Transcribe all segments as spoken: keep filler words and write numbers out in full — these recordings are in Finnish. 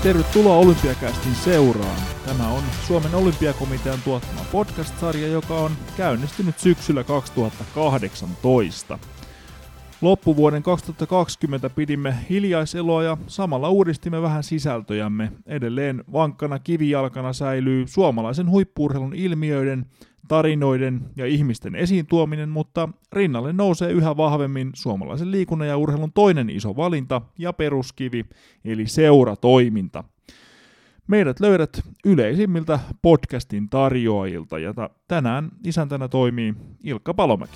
Tervetuloa Olympiakästin seuraan. Tämä on Suomen Olympiakomitean tuottama podcast-sarja, joka on käynnistynyt syksyllä kaksituhattakahdeksantoista. Loppuvuoden kaksituhattakaksikymmentä pidimme hiljaiseloa ja samalla uudistimme vähän sisältöjämme. Edelleen vankkana kivijalkana säilyy suomalaisen huippu-urheilun ilmiöiden, tarinoiden ja ihmisten esiin tuominen, mutta rinnalle nousee yhä vahvemmin suomalaisen liikunnan ja urheilun toinen iso valinta ja peruskivi, eli seuratoiminta. Meidät löydät yleisimmiltä podcastin tarjoajilta, ja tänään isäntänä toimii Ilkka Palomäki.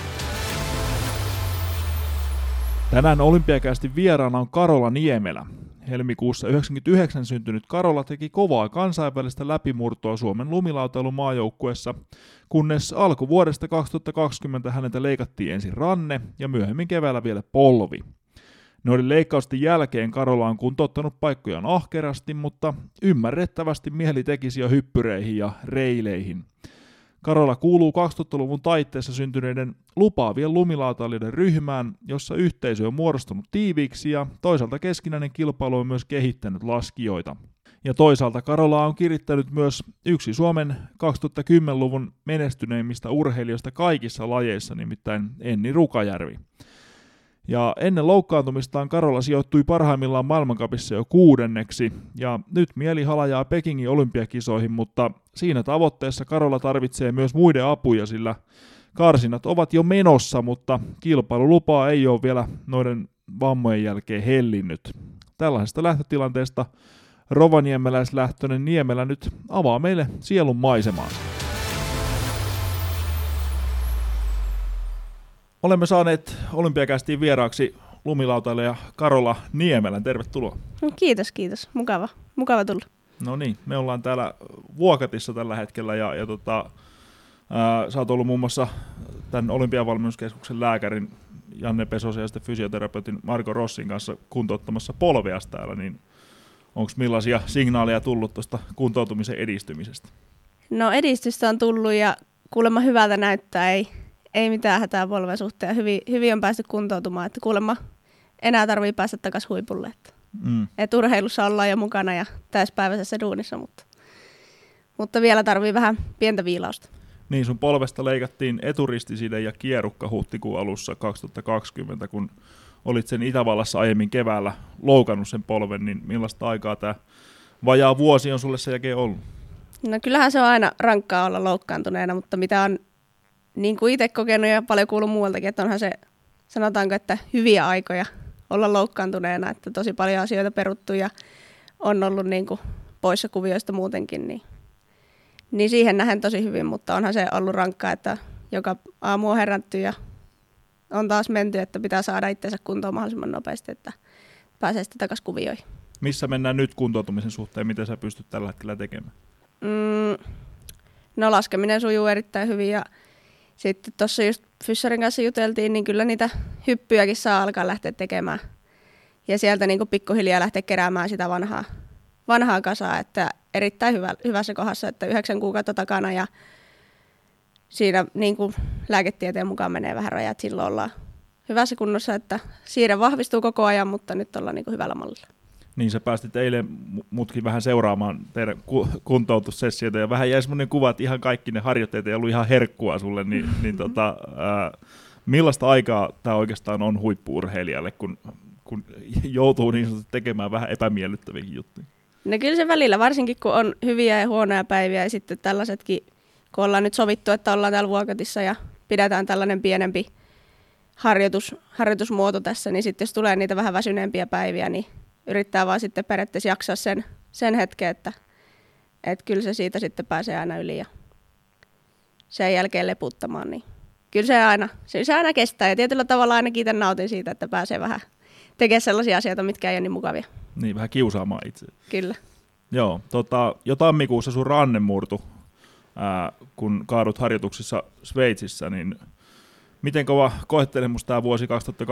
Tänään Olympiakästin vieraana on Karola Niemelä. Helmikuussa yhdeksänkymmentäyhdeksän syntynyt Karola teki kovaa kansainvälistä läpimurtoa Suomen lumilautailun maajoukkueessa, kunnes alkuvuodesta kaksituhattakaksikymmentä häneltä leikattiin ensin ranne ja myöhemmin keväällä vielä polvi. Noiden leikkausten jälkeen Karola on kuntouttanut paikkojaan ahkerasti, mutta ymmärrettävästi mieli tekisi jo hyppyreihin ja reileihin. Karola kuuluu kaksituhattaluvun taitteessa syntyneiden lupaavien lumilautailijoiden ryhmään, jossa yhteisö on muodostunut tiiviiksi ja toisaalta keskinäinen kilpailu on myös kehittänyt laskijoita. Ja toisaalta Karola on kirittänyt myös yksi Suomen kaksituhattakymmenluvun menestyneimmistä urheilijoista kaikissa lajeissa, nimittäin Enni Rukajärvi. Ja ennen loukkaantumistaan Karola sijoittui parhaimmillaan maailmancupissa jo kuudenneksi, ja nyt mieli halajaa Pekingin olympiakisoihin, mutta siinä tavoitteessa Karola tarvitsee myös muiden apuja, sillä karsinat ovat jo menossa, mutta kilpailulupaa ei ole vielä noiden vammojen jälkeen hellinnyt. Tällaisesta lähtötilanteesta rovaniemeläislähtöinen Niemelä nyt avaa meille sielun maisemaansa. Olemme saaneet Olympiakästiin vieraaksi lumilautailija Karola Niemelän. Tervetuloa. Kiitos, kiitos. Mukava, mukava tulla. No niin, me ollaan täällä Vuokatissa tällä hetkellä ja, ja tota, ää, sä oot ollut muun muassa tämän Olympiavalmennuskeskuksen lääkärin Janne Pesosen ja sitten fysioterapeutin Marko Rossin kanssa kuntouttamassa polveas täällä, niin onko millaisia signaaleja tullut tuosta kuntoutumisen edistymisestä? No edistystä on tullut ja kuulemma hyvältä näyttää, ei Ei mitään hätää polven suhteen. Hyvin, hyvin on päästy kuntoutumaan, että kuulemma enää tarvii päästä takaisin huipulle. Että mm. et urheilussa ollaan jo mukana ja täyspäiväisessä duunissa, mutta, mutta vielä tarvii vähän pientä viilausta. Niin, sun polvesta leikattiin eturistiside ja kierukka huhtikuun alussa kaksituhattakaksikymmentä, kun olit sen Itävallassa aiemmin keväällä loukannut sen polven, niin millaista aikaa tämä vajaa vuosi on sulle sen jälkeen ollut? No kyllähän se on aina rankkaa olla loukkaantuneena, mutta mitä on niin kuin itse kokenut ja paljon kuullut muualtakin, että onhan se, sanotaanko, että hyviä aikoja olla loukkaantuneena, että tosi paljon asioita peruttu ja on ollut niin kuin poissa kuvioista muutenkin, niin, niin siihen nähden tosi hyvin, mutta onhan se ollut rankkaa, että joka aamu on herätty ja on taas menty, että pitää saada itsensä kuntoon mahdollisimman nopeasti, että pääsee sitten takaisin kuvioihin. Missä mennään nyt kuntoutumisen suhteen, miten sä pystyt tällä hetkellä tekemään? Mm, no laskeminen sujuu erittäin hyvin ja sitten tuossa just fyssarin kanssa juteltiin, niin kyllä niitä hyppyjäkin saa alkaa lähteä tekemään. Ja sieltä niin kuin pikkuhiljaa lähteä keräämään sitä vanhaa, vanhaa kasaa, että erittäin hyvä, hyvässä kohdassa, että yhdeksän kuukautta takana ja siinä niin kuin lääketieteen mukaan menee vähän rajat, silloin ollaan hyvässä kunnossa, että siirre vahvistuu koko ajan, mutta nyt ollaan niin kuin hyvällä mallilla. Niin sä päästit eilen mutkin vähän seuraamaan teidän kuntoutussessioita ja vähän jäi semmoinen kuva, että ihan kaikki ne harjoitteet ei ollut ihan herkkua sulle, niin, niin tota, ää, millaista aikaa tämä oikeastaan on huippu-urheilijalle, kun, kun joutuu niin sanotusti tekemään vähän epämiellyttäviäkin juttuja? No kyllä se välillä, varsinkin kun on hyviä ja huonoja päiviä ja sitten tällaisetkin, kun ollaan nyt sovittu, että ollaan täällä Vuokatissa ja pidetään tällainen pienempi harjoitus, harjoitusmuoto tässä, niin sitten jos tulee niitä vähän väsyneempiä päiviä, niin yrittää vaan sitten periaatteessa jaksaa sen, sen hetken, että, että kyllä se siitä sitten pääsee aina yli ja sen jälkeen leputtamaan. Niin kyllä se aina, se aina kestää ja tietyllä tavalla aina kiitän nautin siitä, että pääsee vähän tekemään sellaisia asioita, mitkä ei ole niin mukavia. Niin, vähän kiusaamaan itse. Kyllä. Joo, tota, jo tammikuussa sun ranne murtu, ää, kun kaadut harjoituksissa Sveitsissä, niin miten kova koettelemus tämä vuosi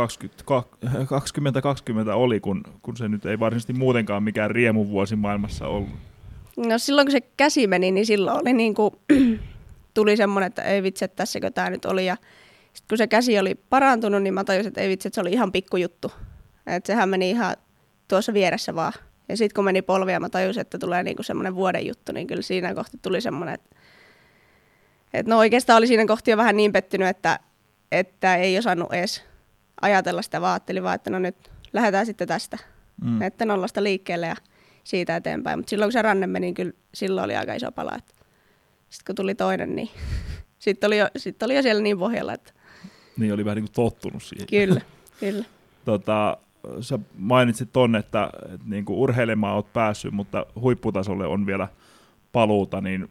kaksituhattakaksikymmentä oli, kun, kun se nyt ei varsinaisesti muutenkaan mikään riemuvuosi maailmassa ollut? No silloin kun se käsi meni, niin silloin oli niin kuin, tuli semmoinen, että ei vitsi, että tässäkö tämä nyt oli. Ja sitten kun se käsi oli parantunut, niin mä tajusin, että ei vitsi, että se oli ihan pikkujuttu. Että sehän meni ihan tuossa vieressä vaan. Ja sitten kun meni polvia, mä tajusin, että tulee niinku semmoinen vuoden juttu, niin kyllä siinä kohti tuli semmoinen, että, että no oikeastaan oli siinä kohti jo vähän niin pettynyt, että, että ei osannut edes ajatella sitä, vaan ajattelin vaan, että no nyt lähdetään sitten tästä, mm. että nollasta liikkeelle ja siitä eteenpäin. Mutta silloin kun se ranne meni, niin kyllä silloin oli aika iso pala. Sitten kun tuli toinen, niin sitten oli, sit oli jo siellä niin pohjalla. Että... Niin oli vähän niin kuin tottunut siihen. Kyllä, kyllä. Tota, sä mainitsit ton, että, että niin kuin urheilemaan oot päässyt, mutta huipputasolle on vielä paluuta, niin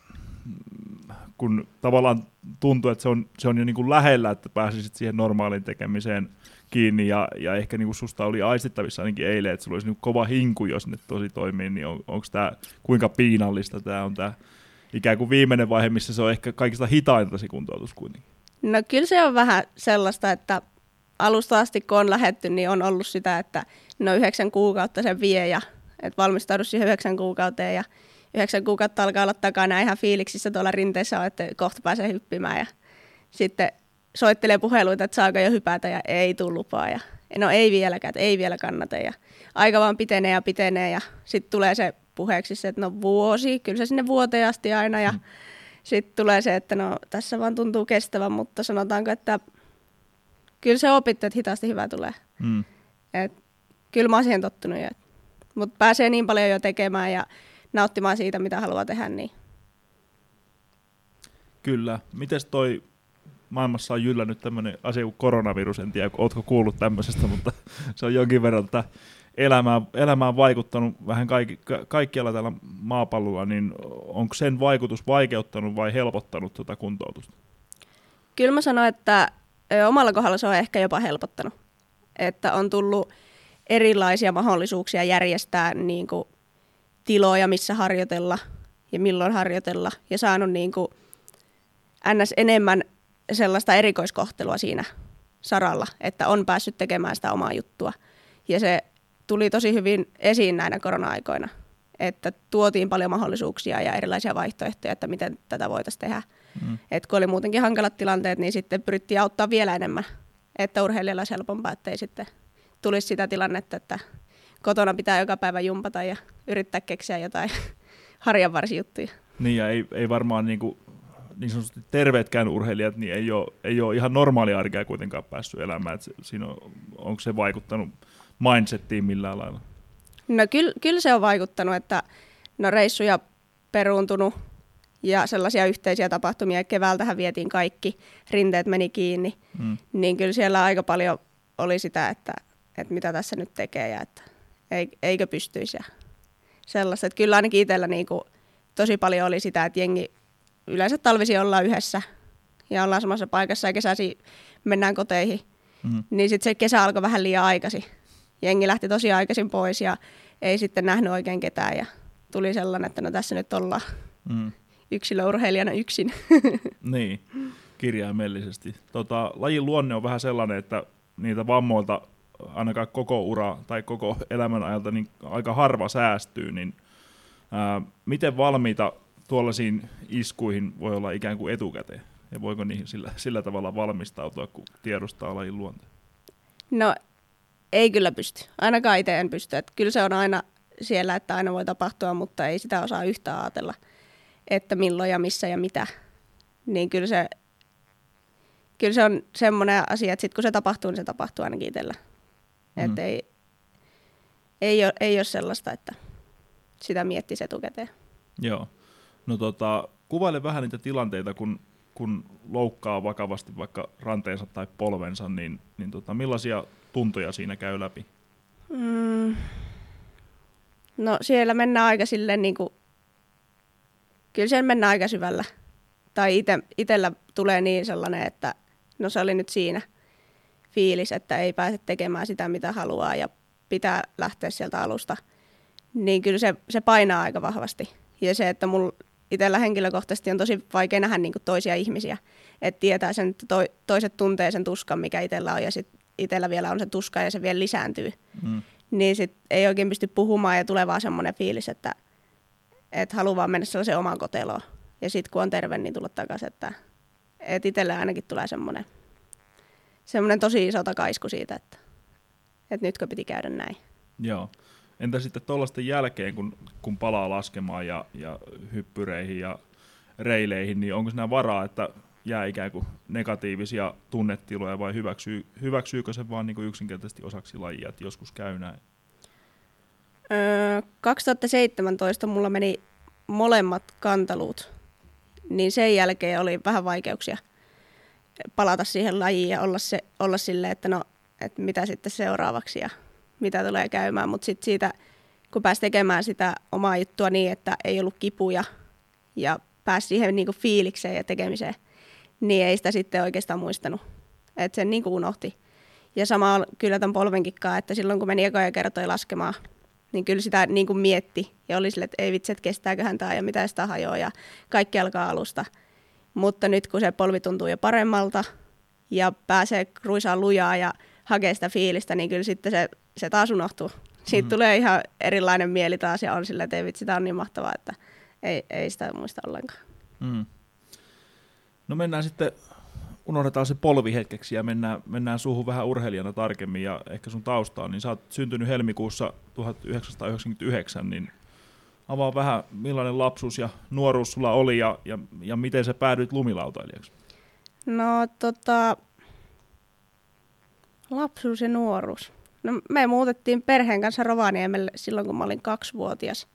kun tavallaan tuntuu, että se on, se on jo niin kuin lähellä, että pääsisit siihen normaaliin tekemiseen kiinni, ja, ja ehkä niin kuin susta oli aistittavissa ainakin eilen, että sulla olisi niin kuin kova hinku, jos ne tosi toimii, niin on, onko tämä, kuinka piinallista tämä on tämä ikään kuin viimeinen vaihe, missä se on ehkä kaikista hitainta se kuntoutus kuitenkin? No kyllä se on vähän sellaista, että alusta asti kun on lähdetty, niin on ollut sitä, että no yhdeksän kuukautta se vie, ja että valmistaudu siihen yhdeksän kuukauteen, ja yhdeksän kuukautta alkaa olla takana ihan fiiliksissä tuolla rinteessä on, että kohta pääsee hyppimään, ja sitten soittelee puheluita, että saako jo hypätä, ja ei tule lupaa, ja no ei vieläkään, että ei vielä kannata, ja aika vaan pitenee ja pitenee, ja sitten tulee se puheeksi se, että no vuosi, kyllä se sinne vuoteen asti aina, ja mm. sitten tulee se, että no tässä vaan tuntuu kestävän, mutta sanotaanko, että kyllä se opittu, että hitaasti hyvä tulee. Mm. Et, kyllä mä oon siihen tottunut jo, mutta pääsee niin paljon jo tekemään ja nauttimaan siitä, mitä haluaa tehdä. Niin. Kyllä. Mites toi maailmassa on jyllännyt tämmöinen asia kuin koronavirus, en tiedä, ootko kuullut tämmöisestä, mutta se on jonkin verran tätä elämään, elämään vaikuttanut vähän kaikki, ka, kaikkialla täällä maapallolla, niin onko sen vaikutus vaikeuttanut vai helpottanut tuota kuntoutusta? Kyllä mä sanoin, että omalla kohdalla se on ehkä jopa helpottanut, että on tullut erilaisia mahdollisuuksia järjestää niin kuin tiloja, missä harjoitella ja milloin harjoitella, ja saanut niin kuin ns. Enemmän sellaista erikoiskohtelua siinä saralla, että on päässyt tekemään sitä omaa juttua. Ja se tuli tosi hyvin esiin näinä korona-aikoina, että tuotiin paljon mahdollisuuksia ja erilaisia vaihtoehtoja, että miten tätä voitaisiin tehdä. Mm. Et kun oli muutenkin hankalat tilanteet, niin sitten pyrittiin auttaa vielä enemmän, että urheilijalla olisi helpompaa, ettei sitten tulisi sitä tilannetta, että kotona pitää joka päivä jumpata ja yrittää keksiä jotain harjanvarsijuttuja. Niin, ja ei, ei varmaan niin, kuin, niin sanotusti terveetkään urheilijat niin ei ole, ei ole ihan normaalia arkea kuitenkaan päässyt elämään. Se, siinä on, onko se vaikuttanut mindsettiin millään lailla? No kyllä, kyllä se on vaikuttanut, että no reissuja peruuntunut ja sellaisia yhteisiä tapahtumia. Keväältähän vietiin kaikki, rinteet meni kiinni, mm. niin kyllä siellä aika paljon oli sitä, että, että mitä tässä nyt tekee ja että eikö pystyisi. Ja sellaista, että kyllä ainakin itsellä niin kuin tosi paljon oli sitä, että jengi yleensä talvisi ollaan yhdessä ja ollaan samassa paikassa ja kesäsi mennään koteihin. Mm. Niin sitten se kesä alkoi vähän liian aikaisin. Jengi lähti tosi aikaisin pois ja ei sitten nähnyt oikein ketään ja tuli sellainen, että no tässä nyt ollaan mm. yksilöurheilijana yksin. Niin, kirjaimellisesti. Tota, lajin luonne on vähän sellainen, että niitä vammoilta ainakaan koko ura tai koko elämän ajalta niin aika harva säästyy, niin ää, miten valmiita tuollaisiin iskuihin voi olla ikään kuin etukäteen? Ja voiko niihin sillä, sillä tavalla valmistautua, kun tiedostaa lajin luonteen? No ei kyllä pysty. Ainakaan itse en pysty. Että kyllä se on aina siellä, että aina voi tapahtua, mutta ei sitä osaa yhtään ajatella, että milloin ja missä ja mitä. Niin kyllä se, kyllä se on semmoinen asia, että sitten kun se tapahtuu, niin se tapahtuu ainakin itsellä. Mm. Että ei, ei, ole, ei ole sellaista, että sitä miettisi etukäteen. Joo. No tota, kuvaile vähän niitä tilanteita, kun, kun loukkaa vakavasti vaikka ranteensa tai polvensa, niin, niin tota, millaisia tuntoja siinä käy läpi? Mm. No siellä mennään aika silleen niin kuin, kyllä siellä mennään aika syvällä. Tai ite, itellä tulee niin sellainen, että no se oli nyt siinä fiilis, että ei pääse tekemään sitä, mitä haluaa ja pitää lähteä sieltä alusta. Niin kyllä se, se painaa aika vahvasti. Ja se, että mulla itsellä henkilökohtaisesti on tosi vaikea nähdä niin kuin toisia ihmisiä. Että tietää sen, että to, toiset tuntee sen tuskan, mikä itsellä on, ja sitten itsellä vielä on se tuska ja se vielä lisääntyy. Mm. Niin sit ei oikein pysty puhumaan ja tulee vaan semmoinen fiilis, että, että haluaa vaan mennä sellaiseen omaan koteloon. Ja sitten kun on terve, niin tulla takaisin. Että, että itselle ainakin tulee semmoinen, semmoinen tosi iso takaisku siitä, että, että nytkö piti käydä näin. Joo. Entä sitten tuollaisten jälkeen, kun, kun palaa laskemaan ja, ja hyppyreihin ja reileihin, niin onko siinä varaa, että jää ikään kuin negatiivisia tunnetiloja vai hyväksyy, hyväksyykö se vaan niin kuin yksinkertaisesti osaksi lajia, että joskus käy näin? Öö, kaksituhattaseitsemäntoista mulla meni molemmat kantaluut, niin sen jälkeen oli vähän vaikeuksia palata siihen lajiin ja olla, se, olla silleen, että no, että mitä sitten seuraavaksi ja mitä tulee käymään, mutta sitten siitä, kun pääsi tekemään sitä omaa juttua niin, että ei ollut kipuja ja pääsi siihen niinku fiilikseen ja tekemiseen, niin ei sitä sitten oikeastaan muistanut, että sen niinku unohti. Ja sama on kyllä tämän polvenkikkaa, että silloin kun meni ekoja kertoja laskemaan, niin kyllä sitä niinku mietti ja oli silleen, että ei vitsi, että kestääköhän tämä ja mitä sitä hajoaa ja kaikki alkaa alusta. Mutta nyt kun se polvi tuntuu jo paremmalta ja pääsee kruisaan lujaa ja hakee sitä fiilistä, niin kyllä sitten se, se taas unohtuu. Siitä mm. tulee ihan erilainen mieli taas ja on silleen, että ei vitsi, tämä on niin mahtavaa, että ei, ei sitä muista ollenkaan. Mm. No mennään sitten, unohdetaan se polvi hetkeksi ja mennään, mennään suuhun vähän urheilijana tarkemmin ja ehkä sun taustaan. Niin sä oot syntynyt helmikuussa tuhatyhdeksänsataayhdeksänkymmentäyhdeksän, niin avaa vähän millainen lapsuus ja nuoruus sulla oli ja, ja, ja miten sä päädyit lumilautailijaksi? No tota, lapsuus ja nuoruus. No, me muutettiin perheen kanssa Rovaniemelle silloin, kun mä olin kaksivuotias.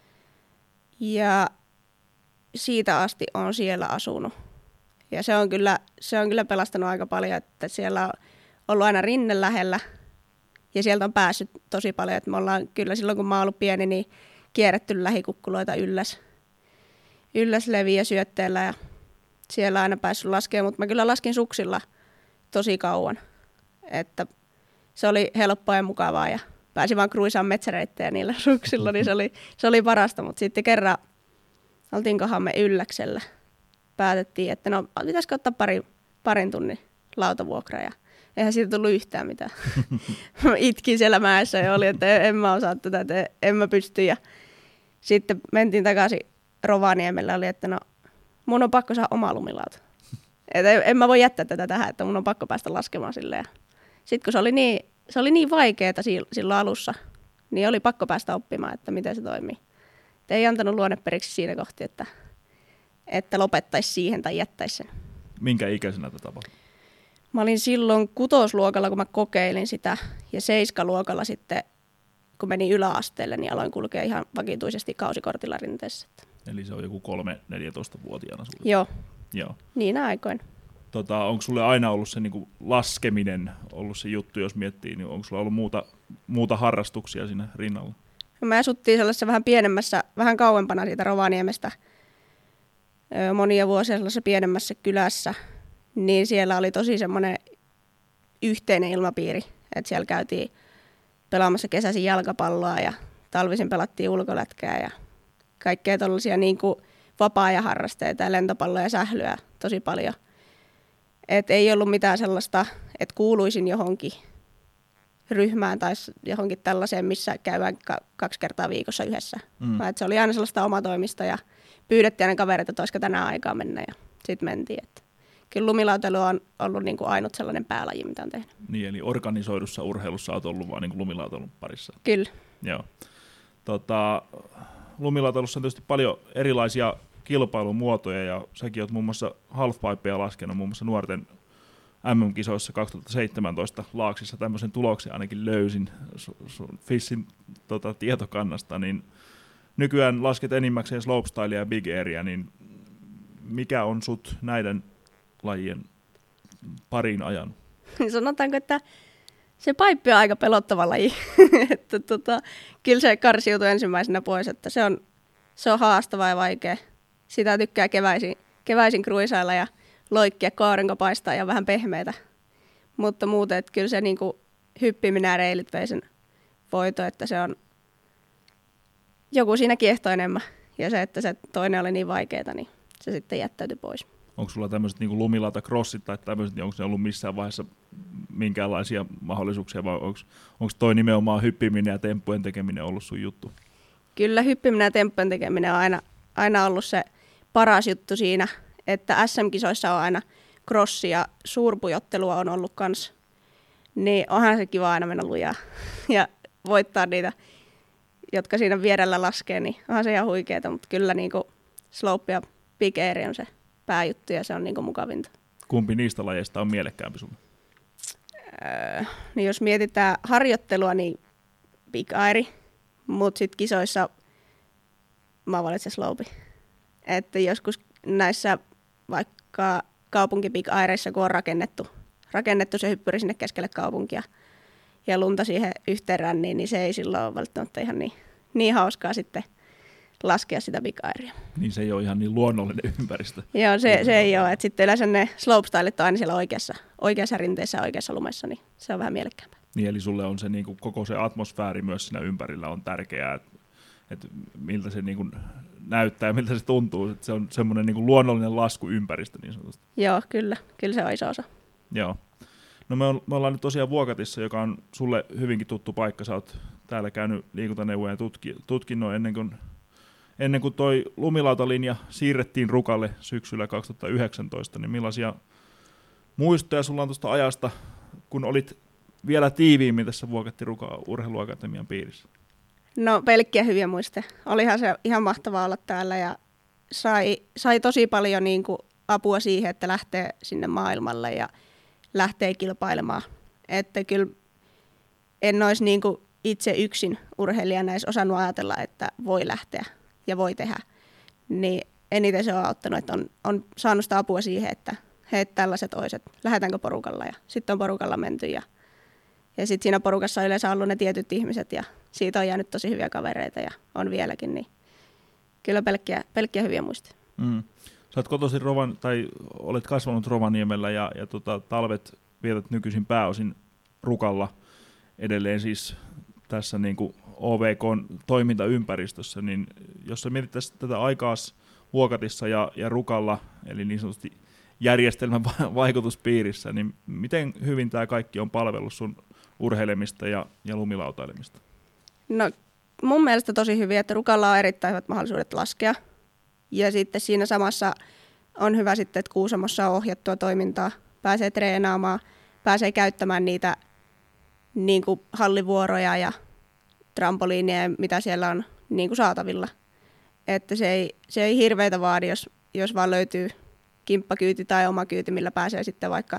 Ja siitä asti on siellä asunut. Ja se on kyllä, se on kyllä pelastanut aika paljon, että siellä on ollut aina rinne lähellä. Ja sieltä on päässyt tosi paljon. Että me ollaan kyllä silloin, kun mä oon ollut pieni, niin kierretty lähikukkuloita ylläs, ylläs leviä syötteellä. Ja siellä on aina päässyt laskemaan, mutta mä kyllä laskin suksilla tosi kauan. Että se oli helppoa ja mukavaa ja pääsi vaan kruisaan metsäreittejä niillä suksilla, niin se oli, se oli parasta. Mutta sitten kerran oltiinkohan me Ylläksellä. Päätettiin, että no pitäisikö ottaa pari, parin tunnin lautavuokra ja eihän siitä tullut yhtään mitään. Mä itkin siellä mäessä ja oli, että en mä osaa tätä, että en mä pysty. Ja sitten mentiin takaisin Rovaniemelle, oli, että no mun on pakko saada oma lumilauta. Että en, en mä voi jättää tätä tähän, että mun on pakko päästä laskemaan silleen. Sitten kun se oli niin, se oli niin vaikeaa silloin alussa, niin oli pakko päästä oppimaan, että miten se toimii. Et ei antanut luonne periksi siinä kohti, että, että lopettaisi siihen tai jättäisi sen. Minkä ikäisenä tätä tapahtui? Mä olin silloin kutosluokalla, kun mä kokeilin sitä, ja seiskaluokalla sitten, kun menin yläasteelle, niin aloin kulkea ihan vakituisesti kausikortilla rinteessä. Eli se on joku kolme neljätoista-vuotiaana sulle? Joo, Joo. niinä aikoina. Tota, onko sulle aina ollut se niinku laskeminen ollut se juttu, jos miettii, niin onko sulla ollut muuta, muuta harrastuksia siinä rinnalla? Me asuttiin sellaisessa vähän pienemmässä, vähän kauempana siitä Rovaniemestä, monia vuosia sellaisessa pienemmässä kylässä, niin siellä oli tosi semmoinen yhteinen ilmapiiri, että siellä käytiin pelaamassa kesäisin jalkapalloa ja talvisin pelattiin ulkolätkää ja kaikkea tollaisia niin kuin vapaa-ajan harrasteita ja lentopalloa ja sählyä tosi paljon. Et ei ollut mitään sellaista, että kuuluisin johonkin ryhmään tai johonkin tällaiseen, missä käydään kaksi kertaa viikossa yhdessä. Mm. Et se oli aina sellaista omatoimista ja pyydettiin aina kavereita, että olisiko tänään aikaa mennä ja sitten mentiin. Et kyllä lumilautailu on ollut niinku ainut sellainen päälaji, mitä on tehnyt. Niin, eli organisoidussa urheilussa olet ollut vaan niinku lumilautailun parissa. Kyllä. Joo. Tota, lumilautailussa on tietysti paljon erilaisia kilpailumuotoja, ja säkin olet muun muassa halfpipea laskenut muun muassa nuorten M M-kisoissa kaksituhattaseitsemäntoista Laaksissa tämmöisen tuloksen ainakin löysin sun Fissin tota, tietokannasta, niin nykyään lasket enimmäkseen slopestylea ja big airia, niin mikä on sut näiden lajien pariin ajanut? Sanotaanko, että se paippi on aika pelottava laji. että tota, kyllä se karsiutui ensimmäisenä pois, että se on, se on haastava ja vaikea. Sitä tykkää keväisin, keväisin kruisailla ja loikkia, kun aurinko paistaa ja vähän pehmeitä. Mutta muuten, että kyllä se niinku hyppiminen ja reilit vei sen voito, että se on joku siinä kiehtoo enemmän. Ja se, että se toinen oli niin vaikeaa, niin se sitten jättäytyi pois. Onko sulla tämmöiset niin lumilauta crossit tai tämmöiset, niin onko ne ollut missään vaiheessa minkäänlaisia mahdollisuuksia, vai onko toi nimenomaan hyppiminen ja temppujen tekeminen ollut sun juttu? Kyllä hyppiminen ja temppujen tekeminen on aina, aina ollut se paras juttu siinä, että S M-kisoissa on aina crossi ja suurpujottelua on ollut kans, niin onhan se kiva aina mennä lujaa ja voittaa niitä jotka siinä vierellä laskee, niin onhan se ihan huikeeta, mutta kyllä niin kuin slope ja big air on se pääjuttu ja se on niin kuin mukavinta. Kumpi niistä lajeista on mielekkäämpi sinulle? Öö, niin jos mietitään harjoittelua, niin big air, mutta sitten kisoissa mä valitsen slope. Että joskus näissä vaikka kaupunki big aireissa, kun on rakennettu, rakennettu se hyppyri sinne keskelle kaupunkia ja lunta siihen yhteen ränniin, niin se ei silloin ole välttämättä ihan niin, niin hauskaa sitten laskea sitä big airia. Niin se ei ole ihan niin luonnollinen ympäristö. Joo, se, se ei ole. Että sitten yleensä ne slopestylet on aina siellä oikeassa, oikeassa rinteessä ja oikeassa lumessa, niin se on vähän mielekkäämpää. Niin, eli sulle on se niin kuin, koko se atmosfääri myös siinä ympärillä on tärkeää, että, että miltä se niin kuin näyttää ja miltä se tuntuu. Että se on semmoinen niin kuin luonnollinen laskuympäristö niin sanotusti. Joo, kyllä. Kyllä se on iso osa. Joo. No me, on, me ollaan nyt tosiaan Vuokatissa, joka on sulle hyvinkin tuttu paikka. Sä oot täällä käynyt liikuntaneuvojen tutki, tutkinnon ennen kuin, ennen kuin toi lumilautalinja siirrettiin Rukalle syksyllä kaksituhattayhdeksäntoista. Niin millaisia muistoja sulla on tuosta ajasta, kun olit vielä tiiviimmin tässä Vuokatti Ruka urheiluakatemian piirissä? No pelkkiä hyviä muisteja. Olihan se ihan mahtavaa olla täällä ja sai, sai tosi paljon niin kuin apua siihen, että lähtee sinne maailmalle ja lähtee kilpailemaan. Että kyllä en olisi niin kuin itse yksin urheilijana edes osannut ajatella, että voi lähteä ja voi tehdä. Niin eniten se on auttanut, että on, on saanut sitä apua siihen, että he tällaiset toiset, lähdetäänkö porukalla ja sitten on porukalla menty ja, ja sitten siinä porukassa on yleensä ollut ne tietyt ihmiset ja siitä on jäänyt tosi hyviä kavereita ja on vieläkin, niin kyllä pelkkiä, pelkkiä hyviä muistia. Mm. Sä oot kotoisin Rovan, tai olet kasvanut Rovaniemellä ja, ja tota, talvet vietät nykyisin pääosin Rukalla edelleen siis tässä niin kuin O V K:n toimintaympäristössä, niin jos sä mietittäisiin tätä aikaa Vuokatissa ja, ja Rukalla, eli niin sanotusti järjestelmän vaikutuspiirissä, niin miten hyvin tämä kaikki on palvellut sun urheilemista ja, ja lumilautailemista? No mun mielestä tosi hyvin, että Rukalla on erittäin hyvät mahdollisuudet laskea. Ja sitten siinä samassa on hyvä sitten, että Kuusamossa on ohjattua toimintaa, pääsee treenaamaan, pääsee käyttämään niitä niin kuin hallivuoroja ja trampoliineja, mitä siellä on niin kuin saatavilla. Että se ei, se ei hirveätä vaadi, jos, jos vaan löytyy kimppakyyti tai oma kyyti, millä pääsee sitten vaikka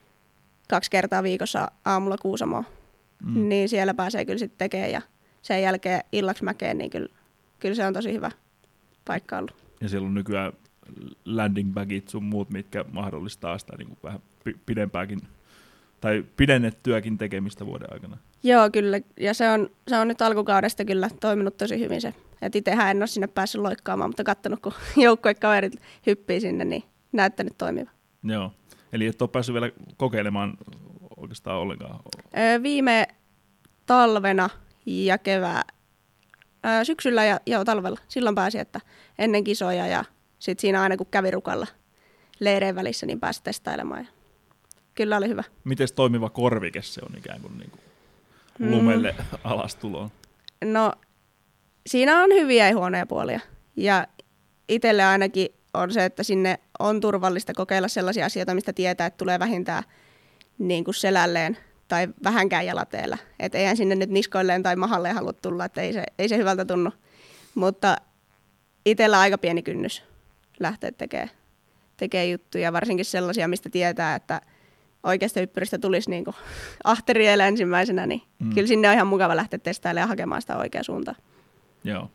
kaksi kertaa viikossa aamulla Kuusamoon. Mm. Niin siellä pääsee kyllä sitten tekemään ja sen jälkeen illaksi mäkeen, niin kyllä, kyllä se on tosi hyvä paikka ollut. Ja siellä on nykyään landing bagit sun muut, mitkä mahdollistaa sitä niin kuin vähän pidempääkin tai pidennettyäkin tekemistä vuoden aikana. Joo, kyllä. Ja se on, se on nyt alkukaudesta kyllä toiminut tosi hyvin se. Et itsehän en ole sinne päässyt loikkaamaan, mutta katsonut, kun joukkuekaverit hyppii sinne, niin näyttänyt toimiva. Joo. Eli et ole päässyt vielä kokeilemaan oikeastaan ollenkaan? Öö, viime talvena ja kevää, öö, syksyllä ja joo, talvella. Silloin pääsi, että ennen kisoja ja sitten siinä aina kun kävi Rukalla leireen välissä, niin pääsi testailemaan. Ja kyllä oli hyvä. Miten toimiva korvike se on ikään kuin, niin kuin lumelle mm. alastuloon? No siinä on hyviä ja huonoja puolia. Ja itselle ainakin on se, että sinne on turvallista kokeilla sellaisia asioita, mistä tietää, että tulee vähintään niin kuin selälleen tai vähänkään jalateellä. Että eihän sinne nyt niskoilleen tai mahalleen halua tulla, että ei se, ei se hyvältä tunnu. Mutta itsellä aika pieni kynnys lähteä tekemään, tekemään juttuja, varsinkin sellaisia, mistä tietää, että oikeasta hyppyristä tulisi niin kuin ahteriella ensimmäisenä, niin mm. kyllä sinne on ihan mukava lähteä testailemaan ja hakemaan sitä oikeaa suuntaa. Joo.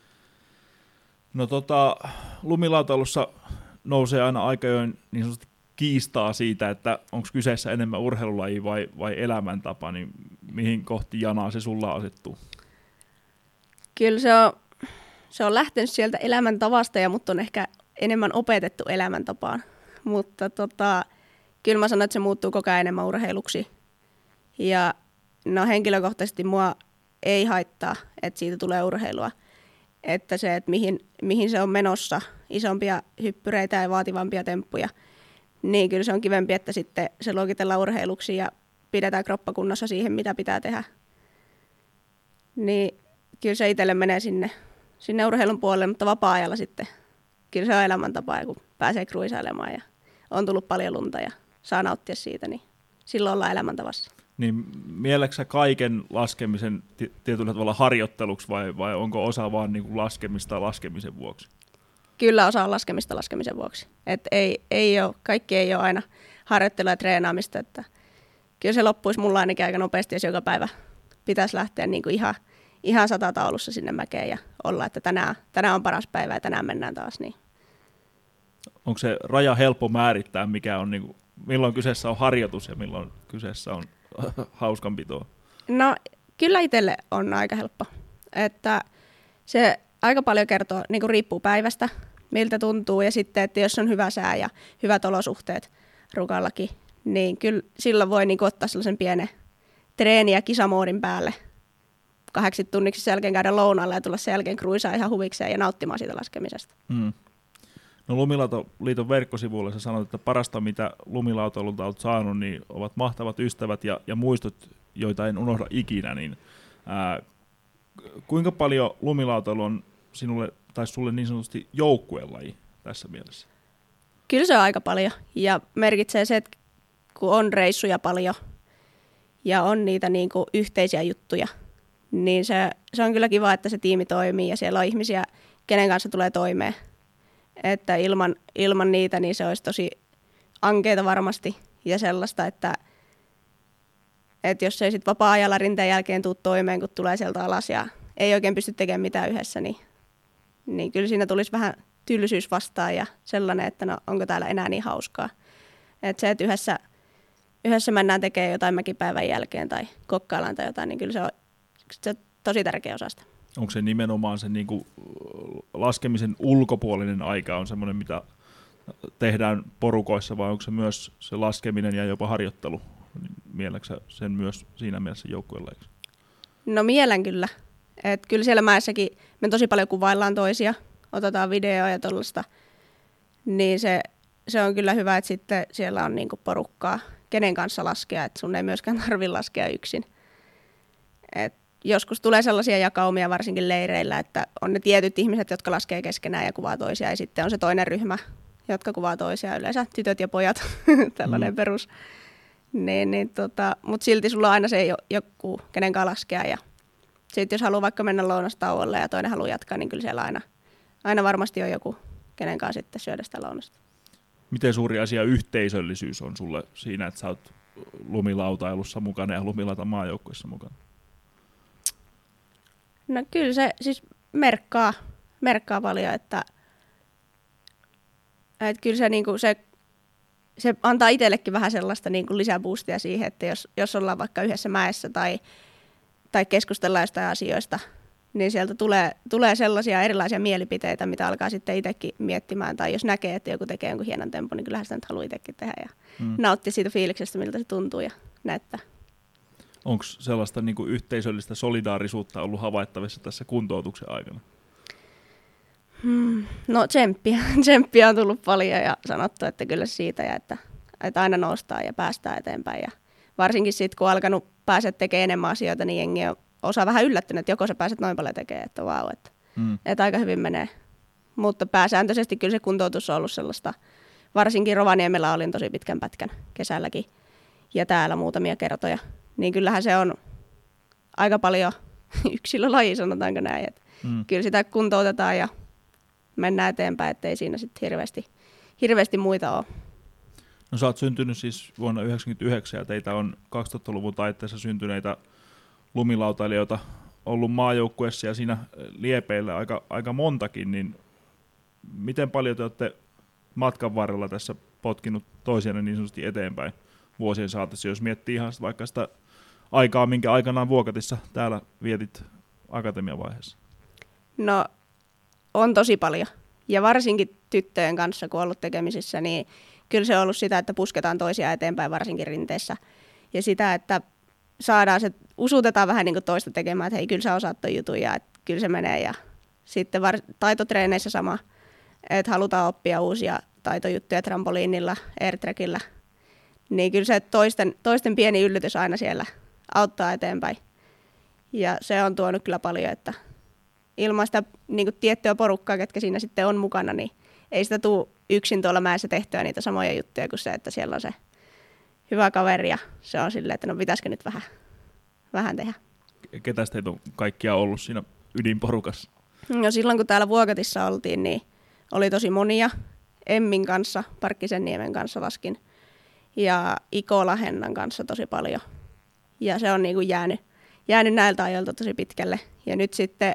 No tota, lumilautailussa nousee aina aika join niin sanotusti kiistaa siitä, että onko kyseessä enemmän urheilulaji vai, vai elämäntapa, niin mihin kohti janaa se sulla asettuu? Kyllä se on, se on lähtenyt sieltä elämäntavasta ja mut on ehkä enemmän opetettu elämäntapaan, mutta tota, kyllä mä sanon, että se muuttuu koko ajan enemmän urheiluksi. Ja no henkilökohtaisesti mua ei haittaa, että siitä tulee urheilua. Että se, että mihin, mihin se on menossa, isompia hyppyreitä ja vaativampia temppuja, niin kyllä se on kivempi, että sitten se luokitellaan urheiluksi ja pidetään kroppakunnossa siihen, mitä pitää tehdä. Niin kyllä se itselle menee sinne, sinne urheilun puolelle, mutta vapaa-ajalla sitten kyllä se on elämäntapa, kun pääsee kruisailemaan ja on tullut paljon lunta ja saa nauttia siitä, niin silloin ollaan elämäntavassa. Niin mieleksä kaiken laskemisen t- tietyllä tavalla harjoitteluksi vai, vai onko osa vaan niin kuin laskemista laskemisen vuoksi? Kyllä osa on laskemista laskemisen vuoksi. Et ei, ei ole, kaikki ei ole aina harjoittelua ja treenaamista. Että kyllä se loppuisi mulla ainakin aika nopeasti, jos joka päivä pitäisi lähteä niin kuin ihan, ihan satataulussa sinne mäkeen ja olla, että tänään, tänään on paras päivä ja tänään mennään taas. Niin. Onko se raja helppo määrittää, mikä on, niin kuin, milloin kyseessä on harjoitus ja milloin kyseessä on hauskanpitoa? No kyllä itselle on aika helppo. Että se aika paljon kertoo, niin kuin riippuu päivästä, miltä tuntuu ja sitten, että jos on hyvä sää ja hyvät olosuhteet rukallakin, niin kyllä silloin voi niin kuin ottaa sellaisen pienen treeni- ja kisamoodin päälle kahdeksi tunniksi sen jälkeen käydä lounaalla ja tulla sen jälkeen kruisaa ihan huvikseen ja nauttimaan siitä laskemisesta. Hmm. No Lumilautaliiton verkkosivuilla sä sanot, että parasta mitä lumilautailulta olet saanut, niin ovat mahtavat ystävät ja, ja muistot, joita en unohda ikinä. Niin, ää, kuinka paljon lumilautailu on sinulle tai sulle niin sanotusti joukkuelaji tässä mielessä? Kyllä se on aika paljon ja merkitsee se, että kun on reissuja paljon ja on niitä niin kuin yhteisiä juttuja, niin se, se on kyllä kiva, että se tiimi toimii ja siellä on ihmisiä, kenen kanssa tulee toimeen. Että ilman, ilman niitä niin se olisi tosi ankeita varmasti ja sellaista, että, että jos ei sitten vapaa-ajalla rinteen jälkeen tule toimeen, kun tulee sieltä alas ja ei oikein pysty tekemään mitään yhdessä, niin, niin kyllä siinä tulisi vähän tylsyys vastaan ja sellainen, että no onko täällä enää niin hauskaa. Että se, että yhdessä, yhdessä mennään tekemään jotain mäkipäivän jälkeen tai kokkaillaan tai jotain, niin kyllä se on, se on tosi tärkeä osa sitä. Onko se nimenomaan se niin kuin laskemisen ulkopuolinen aika on semmoinen, mitä tehdään porukoissa, vai onko se myös se laskeminen ja jopa harjoittelu? Mieleksä sen myös siinä mielessä joukkueella? No mielen kyllä. Et kyllä siellä mäessäkin me tosi paljon kuvaillaan toisia, otetaan videoa ja tuollaista, niin se, se on kyllä hyvä, että sitten siellä on niinku porukkaa, kenen kanssa laskea, että sun ei myöskään tarvitse laskea yksin. Et joskus tulee sellaisia jakaumia varsinkin leireillä, että on ne tietyt ihmiset, jotka laskee keskenään ja kuvaa toisiaan, ja sitten on se toinen ryhmä, jotka kuvaa toisiaan, yleensä tytöt ja pojat, tällainen mm. perus. Niin, niin, tota, mutta silti sulla on aina se joku, kenen kanssa laskea, ja sitten jos haluaa vaikka mennä lounastauolle ja toinen haluaa jatkaa, niin kyllä siellä aina, aina varmasti on joku, kenen kanssa sitten syödä sitä lounasta. Miten suuri asia yhteisöllisyys on sulle siinä, että sä oot lumilautailussa mukana ja lumilauta maajoukkueessa mukana? No kyllä se siis merkkaa, merkkaa paljon, että, että kyllä se, niin kuin se, se antaa itsellekin vähän sellaista niin kuin lisäboostia siihen, että jos, jos ollaan vaikka yhdessä mäessä tai, tai keskustellaan jostain asioista, niin sieltä tulee, tulee sellaisia erilaisia mielipiteitä, mitä alkaa sitten itsekin miettimään. Tai jos näkee, että joku tekee jonkun hienon tempon, niin kyllähän sitä nyt haluaa itsekin tehdä ja mm. nauttia siitä fiiliksestä, miltä se tuntuu ja näyttää. Onko sellaista niin kuin yhteisöllistä solidaarisuutta ollut havaittavissa tässä kuntoutuksen aikana? Hmm, no tsemppiä. tsemppiä on tullut paljon ja sanottu, että kyllä siitä ja että, että aina noustaan ja päästään eteenpäin. Ja varsinkin sitten, kun on alkanut pääset tekemään enemmän asioita, niin jengi on osa vähän yllättynyt, että joko sä pääset noin paljon tekemään, että vau, että, mm. että aika hyvin menee. Mutta pääsääntöisesti kyllä se kuntoutus on ollut sellaista, varsinkin Rovaniemellä olin tosi pitkän pätkän kesälläkin ja täällä muutamia kertoja. Niin kyllähän se on aika paljon yksilölaji, sanotaanko näin. Että mm. kyllä sitä kuntoutetaan ja mennään eteenpäin, ettei siinä sitten hirveästi, hirveästi muita ole. No sä oot syntynyt siis vuonna yhdeksänkymmentäyhdeksän ja teitä on kaksituhattaluvun taitteessa syntyneitä lumilautailijoita ollut maajoukkueessa ja siinä liepeillä aika, aika montakin, niin miten paljon te olette matkan varrella tässä potkinut toisianne niin sanotusti eteenpäin vuosien saatossa, jos miettii ihan vaikka sitä aikaa, minkä aikanaan Vuokatissa täällä vietit akatemiavaiheessa? No on tosi paljon ja varsinkin tyttöjen kanssa, kun on ollut tekemisissä, niin kyllä se on ollut sitä, että pusketaan toisia eteenpäin varsinkin rinteessä ja sitä, että saadaan se, usutetaan vähän niin kuin toista tekemään, että hei, kyllä sä osaat ton jutun ja että kyllä se menee. Ja sitten var, taitotreeneissä sama, että halutaan oppia uusia taitojuttuja trampoliinilla, airtrackilla. Niin kyllä se toisten, toisten pieni yllytys aina siellä auttaa eteenpäin. Ja se on tuonut kyllä paljon, että ilman sitä niin kuin tiettyä porukkaa, ketkä siinä sitten on mukana, niin ei sitä tule yksin tuolla mäessä tehtyä niitä samoja juttuja kuin se, että siellä on se hyvä kaveri ja se on silleen, että no pitäisikö nyt vähän, vähän tehdä. Ketäs teitä on kaikkia ollut siinä ydinporukassa? No silloin kun täällä Vuokatissa oltiin, niin oli tosi monia. Emmin kanssa, Parkkisenniemen kanssa laskin ja Ikola Hennan kanssa tosi paljon. Ja se on niinku jäänyt, jäänyt näiltä ajoilta tosi pitkälle. Ja nyt sitten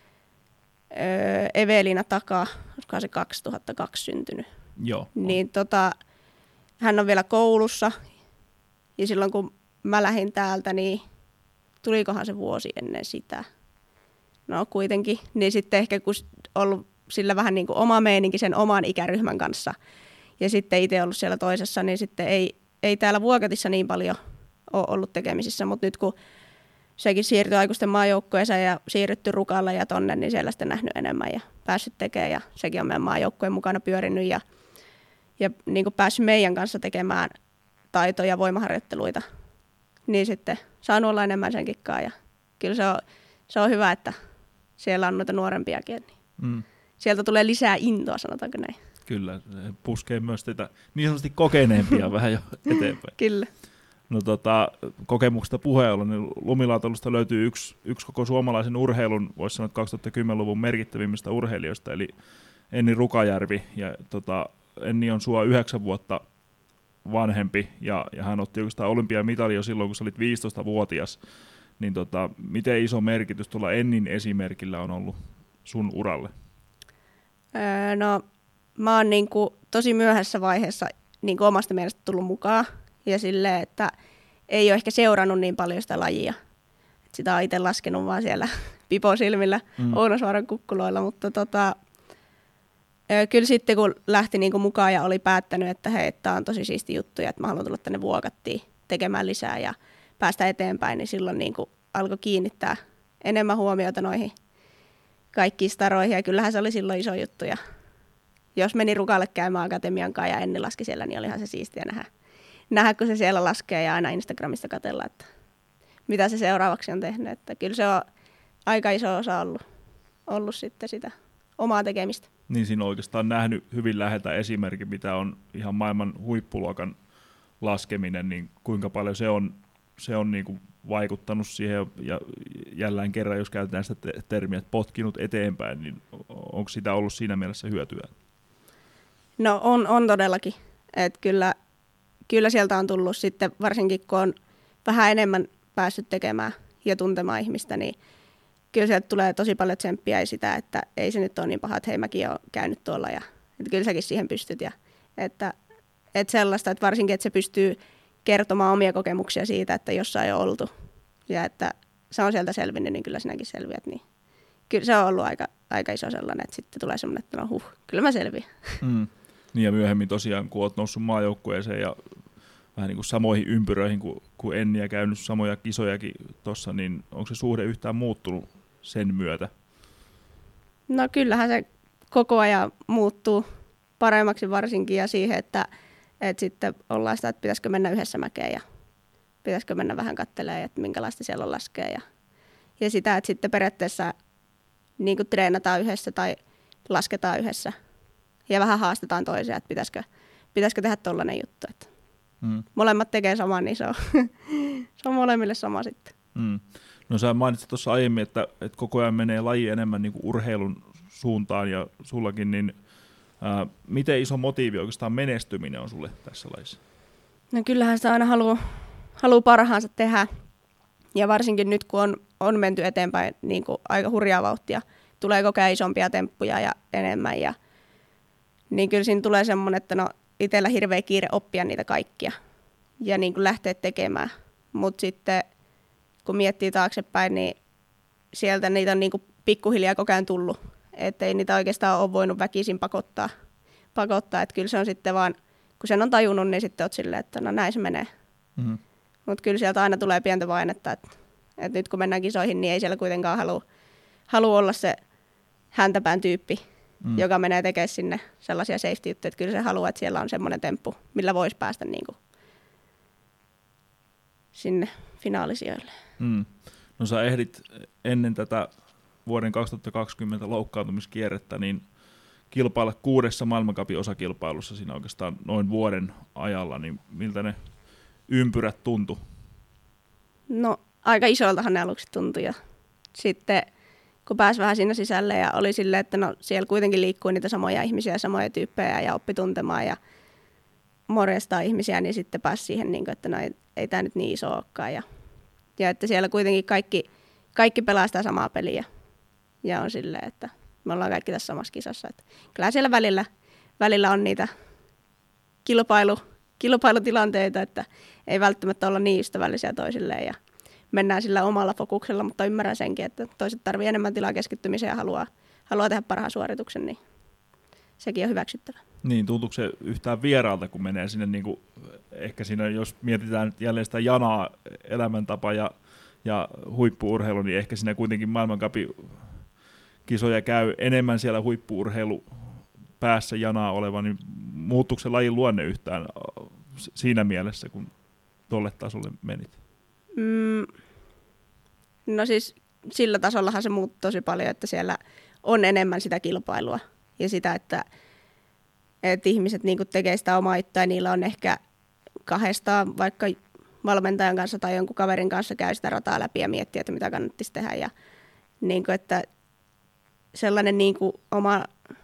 öö, Evelina Taka, olisikohan se kaksituhattakaksi syntynyt. Joo. Niin tota, hän on vielä koulussa. Ja silloin kun mä lähdin täältä, niin tulikohan se vuosi ennen sitä. No kuitenkin. Niin sitten ehkä kun ollut sillä vähän niin kuin oma meininki sen oman ikäryhmän kanssa. Ja sitten itse ollut siellä toisessa, niin sitten ei, ei täällä Vuokatissa niin paljon ole ollut tekemisissä. Mutta nyt kun sekin siirtyi aikuisten maajoukkueeseen ja siirrytty Rukalle ja tonne, niin siellä sitten nähnyt enemmän ja päässyt tekemään. Ja sekin on meidän maajoukkueen mukana pyörinyt ja, ja niin kuin päässyt meidän kanssa tekemään taito- ja voimaharjoitteluita. Niin sitten saanut olla enemmän sen kikkaa. Ja kyllä se on, se on hyvä, että siellä on noita nuorempiakin. Niin. Mm. Sieltä tulee lisää intoa, sanotaanko näin. Kyllä, se puskee myös teitä niin sanotusti kokeneempia vähän jo eteenpäin. Kyllä. No tota, kokemuksesta puheen ollen, niin lumilautailusta löytyy yksi, yksi koko suomalaisen urheilun, voisi sanoa kaksituhattakymmenluvun merkittävimmistä urheilijoista, eli Enni Rukajärvi. Ja tota, Enni on sua yhdeksän vuotta vanhempi, ja, ja hän otti oikeastaan olympiamitali jo silloin, kun sä olit viisitoistavuotias. Niin tota, miten iso merkitys tuolla Ennin esimerkillä on ollut sun uralle? Öö, no, mä oon niinku tosi myöhässä vaiheessa niinku omasta mielestä tullut mukaan. Ja silleen, että ei ole ehkä seurannut niin paljon sitä lajia. Et sitä on itse laskenut vaan siellä piposilmillä mm. Ounasvaaran kukkuloilla. Mutta tota, öö, kyllä sitten kun lähti niinku mukaan ja oli päättänyt, että hei, tämä on tosi siisti juttu ja että mä haluan tulla tänne Vuokattiin tekemään lisää ja päästä eteenpäin, niin silloin niinku alkoi kiinnittää enemmän huomiota noihin kaikkiin staroihin, ja kyllähän se oli silloin iso juttu. Ja jos meni Rukalle käymään akatemian kanssa ja Enni laski siellä, niin olihan se siistiä nähdä, nähdä, kun se siellä laskee ja aina Instagramista katsella, että mitä se seuraavaksi on tehnyt. Että kyllä se on aika iso osa ollut, ollut sitten sitä omaa tekemistä. Niin siinä on oikeastaan nähnyt hyvin läheltä esimerkin, mitä on ihan maailman huippuluokan laskeminen, niin kuinka paljon se on, se on niin kuin vaikuttanut siihen, ja jälleen kerran, jos käytetään sitä termiä, että potkinut eteenpäin, niin onko sitä ollut siinä mielessä hyötyä? No on, on todellakin. Et kyllä, kyllä sieltä on tullut sitten, varsinkin kun on vähän enemmän päässyt tekemään ja tuntemaan ihmistä, niin kyllä sieltä tulee tosi paljon tsemppiä ja sitä, että ei se nyt ole niin paha, että hei, mäkin olen käynyt tuolla ja että kyllä säkin siihen pystyt. Ja, että, että sellaista, että varsinkin, että se pystyy kertomaan omia kokemuksia siitä, että jossain on oltu ja että se on sieltä selvinnyt, niin kyllä sinäkin selviät. Niin kyllä se on ollut aika, aika iso sellainen, että sitten tulee semmoinen, että no huh, kyllä mä selviän. Mm. Niin ja myöhemmin tosiaan, kun olet noussut maajoukkueeseen ja vähän niin kuin samoihin ympyröihin kuin, kuin Enni ja käynyt samoja kisojakin tuossa, niin onko se suhde yhtään muuttunut sen myötä? No kyllähän se koko ajan muuttuu paremmaksi varsinkin ja siihen, että, että sitten ollaan sitä, että pitäisikö mennä yhdessä mäkeen ja pitäisikö mennä vähän katselemaan, että minkälaista siellä on laskea. Ja, ja sitä, että sitten periaatteessa niin kuin treenataan yhdessä tai lasketaan yhdessä ja vähän haastetaan toisia, että pitäisikö, pitäisikö tehdä tollainen juttu. Että mm. molemmat tekee saman, niin se on, se on molemmille sama sitten. Mm. No sä mainitsit tuossa aiemmin, että, että koko ajan menee laji enemmän niin kuin urheilun suuntaan ja sullakin, niin ää, miten iso motiivi oikeastaan menestyminen on sulle tässä lajissa? No kyllähän sitä aina haluaa haluu parhaansa tehdä ja varsinkin nyt kun on, on menty eteenpäin niin kuin aika hurjaa vauhtia, tulee koko ajan isompia temppuja ja enemmän ja niin kyllä siinä tulee semmoinen, että no itsellä hirveä kiire oppia niitä kaikkia ja niin kuin lähteä tekemään, mutta sitten kun miettii taaksepäin, niin sieltä niitä on niin kuin pikkuhiljaa koko ajan tullut. Että ei niitä oikeastaan ole voinut väkisin pakottaa. pakottaa. Että kyllä se on sitten vaan, kun sen on tajunnut, niin sitten olet silleen, että no näin se menee. Mm-hmm. Mutta kyllä sieltä aina tulee pientä painetta. Että, että nyt kun mennään kisoihin, niin ei siellä kuitenkaan halua, halua olla se häntäpään tyyppi, mm. joka menee tekemään sinne sellaisia safety-juttuja. Että kyllä se haluaa, että siellä on semmoinen temppu, millä voisi päästä niin kuin sinne finaalisijoille. Mm. No sä ehdit ennen tätä vuoden kaksituhattakaksikymmentä loukkaantumiskierrettä niin kilpailla kuudessa maailmancupin osakilpailussa siinä oikeastaan noin vuoden ajalla, niin miltä ne ympyrät tuntu? No aika isoltahan ne aluksi tuntui ja sitten kun pääsi vähän siinä sisälle ja oli silleen, että no siellä kuitenkin liikkuu niitä samoja ihmisiä, samoja tyyppejä ja oppi tuntemaan ja morjestaa ihmisiä, niin sitten pääsi siihen, niin kuin, että no ei, ei tämä nyt niin iso olekaan. Ja, ja että siellä kuitenkin kaikki, kaikki pelaa sitä samaa peliä ja on silleen, että me ollaan kaikki tässä samassa kisassa. Että kyllä siellä välillä, välillä on niitä kilpailu, kilpailutilanteita, että ei välttämättä olla niin ystävällisiä toisilleen ja mennään sillä omalla fokuksella, mutta ymmärrän senkin, että toiset tarvitsevat enemmän tilaa keskittymiseen ja haluaa, haluaa tehdä parhaan suorituksen, niin sekin on hyväksyttävä. Niin, tuntuuko se yhtään vieraalta, kun menee sinne, niin kuin, ehkä siinä, jos mietitään jälleen sitä janaa, elämäntapa ja, ja huippu-urheilu, niin ehkä siinä kuitenkin maailmancupin kisoja käy enemmän siellä huippu-urheilu päässä janaa oleva, niin muuttuuko se lajin luonne yhtään siinä mielessä, kun tolle tasolle menit? Mm, no siis sillä tasollahan se muuttuu tosi paljon, että siellä on enemmän sitä kilpailua ja sitä, että, että ihmiset niin kuin tekee sitä omaa juttua ja niillä on ehkä kahdestaan vaikka valmentajan kanssa tai jonkun kaverin kanssa käy sitä rataa läpi ja miettiä, että mitä kannattaisi tehdä ja niin kuin, että sellainen niin kuin oma,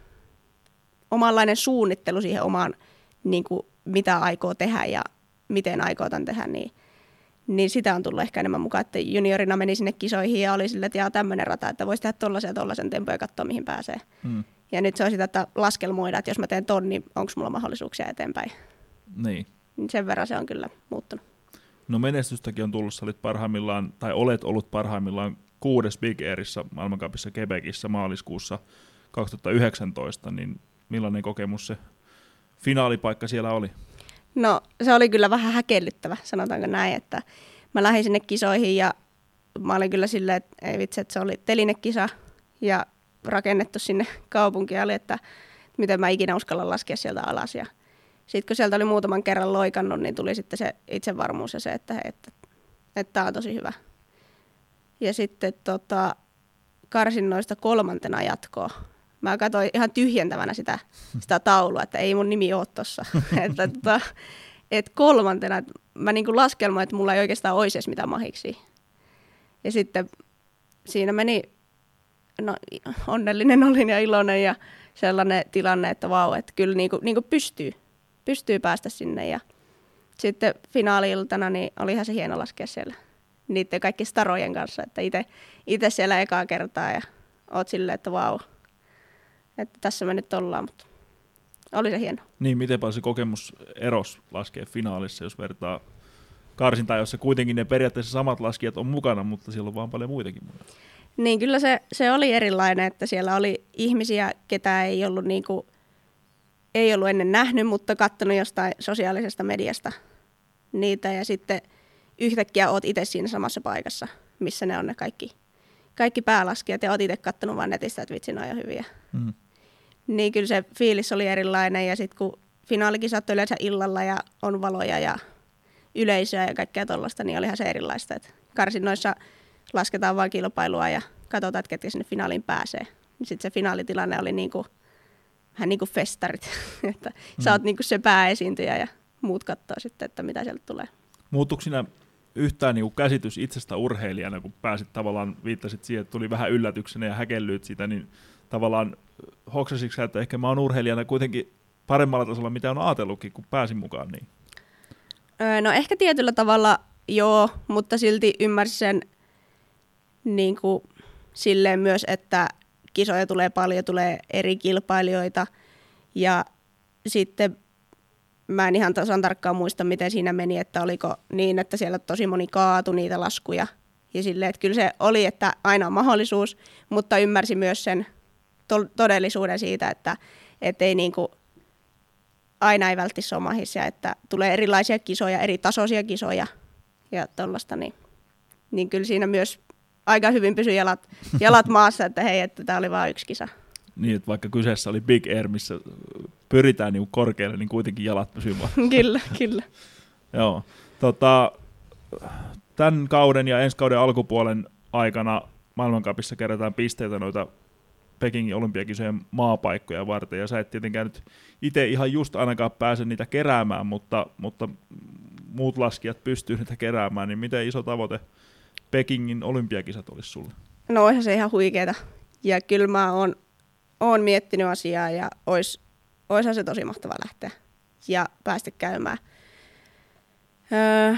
omanlainen suunnittelu siihen omaan, niin kuin mitä aikoo tehdä ja miten aikoo tämän tehdä, niin niin sitä on tullut ehkä enemmän mukaan, että juniorina meni sinne kisoihin ja oli sille, että jaa tämmöinen rata, että voisi tehdä tollaisen ja tollaisen tempon ja katsoa, mihin pääsee. Mm. Ja nyt se on sitä, että laskelmoida, että jos mä teen ton, niin onko mulla mahdollisuuksia eteenpäin. Niin. Sen verran se on kyllä muuttunut. No menestystäkin on tullut, sä olit parhaimmillaan, tai olet ollut parhaimmillaan kuudes Big Airissa maailmancupissa Quebecissä maaliskuussa kaksituhattayhdeksäntoista, niin millainen kokemus se finaalipaikka siellä oli? No se oli kyllä vähän häkellyttävä, sanotaanko näin, että mä lähdin sinne kisoihin ja mä olin kyllä silleen, että ei vitsi, että se oli telinekisa ja rakennettu sinne kaupunkiin oli, että miten mä ikinä uskallan laskea sieltä alas. Ja sitten kun sieltä oli muutaman kerran loikannut, niin tuli sitten se itsevarmuus ja se, että hei, että, että tää on tosi hyvä. Ja sitten tota, karsinnoista kolmantena jatkoa. Mä katsoin ihan tyhjentävänä sitä, sitä taulua, että ei mun nimi ole tossa. että, tota, et kolmantena, että mä niinku laskelmoin, että mulla ei oikeastaan olisi edes mitään mahiksi. Ja sitten siinä meni, no onnellinen olin ja iloinen ja sellainen tilanne, että vau, että kyllä niinku, niinku pystyy, pystyy päästä sinne. Ja sitten finaali-iltana niin olihan se hieno laskea siellä niiden kaikki starojen kanssa, että itse siellä ekaa kertaa ja oot silleen, että vau. Että tässä me nyt ollaan, mutta oli se hieno. Niin, miten paljon se kokemus eros laskee finaalissa, jos vertaa karsintaan, jossa kuitenkin ne periaatteessa samat laskijat on mukana, mutta siellä on vaan paljon muitakin mukana. Niin, kyllä se, se oli erilainen, että siellä oli ihmisiä, ketä ei ollut, niin kuin, ei ollut ennen nähnyt, mutta katsonut jostain sosiaalisesta mediasta niitä. Ja sitten yhtäkkiä oot itse siinä samassa paikassa, missä ne on ne kaikki, kaikki päälaskijat, ja oot itse katsonut vaan netistä, että vitsi, ne on jo hyviä. Mm. Niin kyllä se fiilis oli erilainen, ja sitten kun finaalikisat on yleensä illalla ja on valoja ja yleisöä ja kaikkea tollaista, niin olihan se erilaista. Et karsinnoissa lasketaan vaan kilpailua ja katsotaan, että ketkä sinne finaaliin pääsee. Sitten se finaalitilanne oli niinku, vähän niin kuin festarit, että mm. sä oot niinku se pääesiintyjä ja muut katsoo sitten, että mitä sieltä tulee. Muuttuiko siinä yhtään niinku käsitys itsestä urheilijana, kun pääsit tavallaan, viittasit siihen, että tuli vähän yllätyksenä ja häkellyit sitä, niin tavallaan hoksasitko sä, että ehkä mä oon urheilijana kuitenkin paremmalla tasolla, mitä on ajatellutkin, kun pääsin mukaan niin? Öö, no ehkä tietyllä tavalla joo, mutta silti ymmärsin sen niin kuin silleen myös, että kisoja tulee paljon, tulee eri kilpailijoita ja sitten mä en ihan tasan tarkkaan muista, miten siinä meni, että oliko niin, että siellä tosi moni kaatui niitä laskuja ja silleen, että kyllä se oli, että aina on mahdollisuus, mutta ymmärsin myös sen to- todellisuuden siitä, että ei niin kuin aina ei välttämättä ole mahisia, että tulee erilaisia kisoja, eri tasoisia kisoja ja tollaista, niin, niin kyllä siinä myös aika hyvin pysyi jalat, jalat maassa, että hei, että tämä oli vain yksi kisa. Niin, että vaikka kyseessä oli Big Air, missä pyritään niin korkealle, niin kuitenkin jalat pysyy maassa. Kyllä, kyllä. Joo. Tota, tämän kauden ja ensi kauden alkupuolen aikana maailmancupissa kerätään pisteitä noita Pekingin olympiakisojen maapaikkoja varten, ja sä et tietenkään nyt itse ihan just ainakaan pääse niitä keräämään, mutta, mutta muut laskijat pystyy niitä keräämään, niin miten iso tavoite Pekingin olympiakisat olisi sulle? No olisi se ihan huikeeta. Ja kyllä mä oon, oon miettinyt asiaa ja ois, oishan se tosi mahtava lähteä ja päästä käymään. Öö,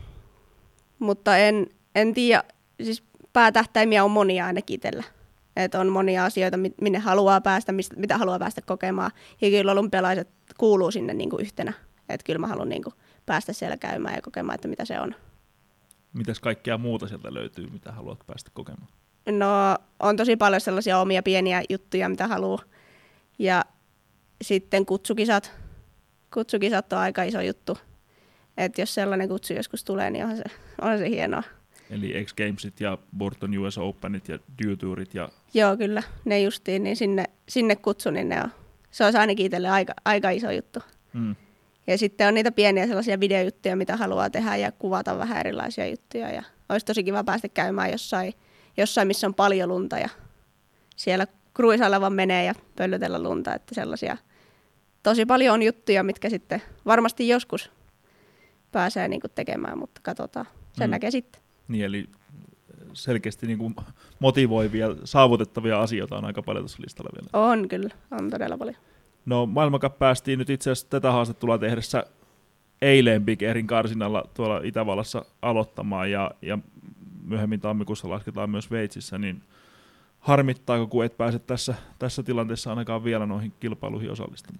mutta en, en tiedä, siis päätähtäimiä on monia ainakin itsellä. Että on monia asioita, minne haluaa päästä, mistä, mitä haluaa päästä kokemaan. Ja kyllä olympialaiset kuuluu sinne niin kuin yhtenä. Että kyllä mä haluan niin kuin päästä siellä käymään ja kokemaan, että mitä se on. Mitäs kaikkea muuta sieltä löytyy, mitä haluat päästä kokemaan? No on tosi paljon sellaisia omia pieniä juttuja, mitä haluaa. Ja sitten kutsukisat. Kutsukisat on aika iso juttu. Että jos sellainen kutsu joskus tulee, niin onhan se, onhan se hienoa. Eli X Gamesit ja Borton U S Openit ja Dew Tourit ja... Joo, kyllä. Ne justiin, niin sinne, sinne kutsu, niin ne on, se olisi ainakin itselle aika, aika iso juttu. Mm. Ja sitten on niitä pieniä sellaisia videojuttuja, mitä haluaa tehdä ja kuvata vähän erilaisia juttuja. Ja olisi tosi kiva päästä käymään jossain, jossain missä on paljon lunta ja siellä kruisailla vaan menee ja pöllötellä lunta. Että sellaisia tosi paljon on juttuja, mitkä sitten varmasti joskus pääsee niin kuin tekemään, mutta katsotaan. Sen mm. näkee sitten. Niin, eli selkeästi niin kuin motivoivia, saavutettavia asioita on aika paljon tuossa listalla vielä. On kyllä, on todella paljon. No maailmancup päästiin nyt itse asiassa tätä haastattelua tehdessä eilen Big Airin karsinalla tuolla Itävallassa aloittamaan ja, ja myöhemmin tammikuussa lasketaan myös Sveitsissä, niin harmittaako, kun et pääse tässä, tässä tilanteessa ainakaan vielä noihin kilpailuihin osallistumaan?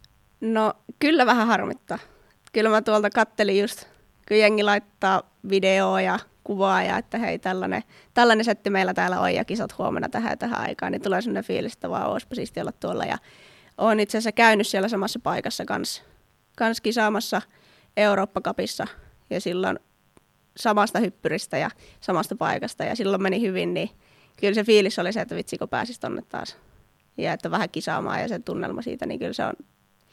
No kyllä vähän harmittaa. Kyllä mä tuolta kattelin just, kun jengi laittaa videoa ja kuvaa ja että hei tällainen, tällainen setti meillä täällä on ja kisat huomenna tähän ja tähän aikaan, niin tulee sellainen fiilis, että vaan olisipa siistiä olla tuolla. Ja olen itse asiassa käynyt siellä samassa paikassa kanssa, kans kisaamassa Eurooppa-cupissa ja silloin samasta hyppyristä ja samasta paikasta ja silloin meni hyvin, niin kyllä se fiilis oli se, että vitsi kun pääsisi tonne taas ja että vähän kisaamaan ja se tunnelma siitä, niin kyllä se on,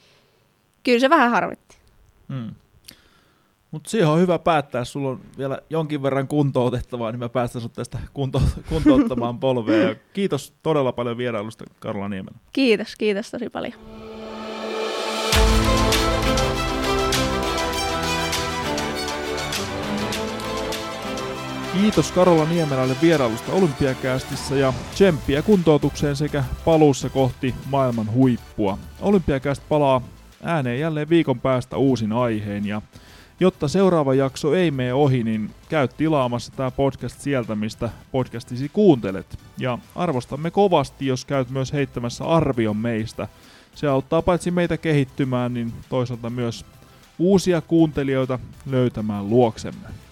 kyllä se vähän harmitti. Hmm. Mutta siihen on hyvä päättää, jos sulla on vielä jonkin verran kuntoutettavaa, niin mä päästän sut tästä kunto- kuntouttamaan polvea. Ja kiitos todella paljon vierailusta, Karola Niemelä. Kiitos, kiitos tosi paljon. Kiitos Karola Niemelälle vierailusta Olympiacastissa ja tsemppiä kuntoutukseen sekä paluussa kohti maailman huippua. Olympiacast palaa ääneen jälleen viikon päästä uusin aiheen ja jotta seuraava jakso ei mene ohi, niin käy tilaamassa tämä podcast sieltä, mistä podcastisi kuuntelet. Ja arvostamme kovasti, jos käyt myös heittämässä arvion meistä. Se auttaa paitsi meitä kehittymään, niin toisaalta myös uusia kuuntelijoita löytämään luoksemme.